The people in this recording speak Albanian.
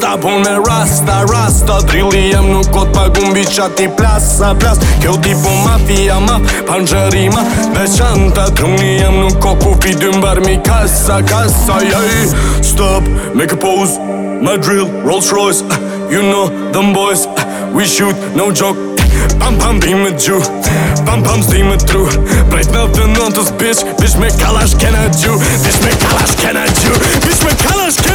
rasta, pun me rasta Drilli jem nuk kot pagun biqa ti plas Kjo tipo mafia maf, panxerima Veçanta truni jem nuk ko kupi dymbar mi kassa yeah. Stop, make a pose My drill, Rolls Royce You know them boys We shoot, no joke Pam pam bim me gju Pam pam sti me tru Brejt në të nëntës bitch Bitch me kalash kena gju Bitch me kalash kena gju Bitch me kalash kena